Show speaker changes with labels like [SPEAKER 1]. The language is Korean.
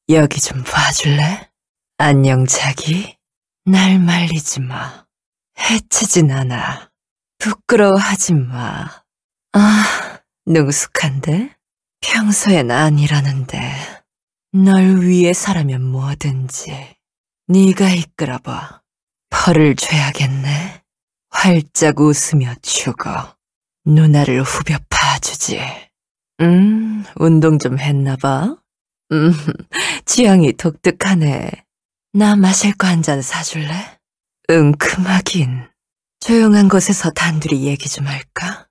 [SPEAKER 1] 여기 좀 봐줄래? 안녕, 자기. 날 말리지 마. 해치진 않아. 부끄러워하지 마. 아, 능숙한데? 평소엔 아니라는데. 널 위해서라면 뭐든지. 네가 이끌어봐. 벌을 줘야겠네. 활짝 웃으며 죽어. 누나를 후벼 파주지. 운동 좀 했나봐. 취향이 독특하네. 나 마실 거 한 잔 사줄래? 응큼하긴. 조용한 곳에서 단둘이 얘기 좀 할까?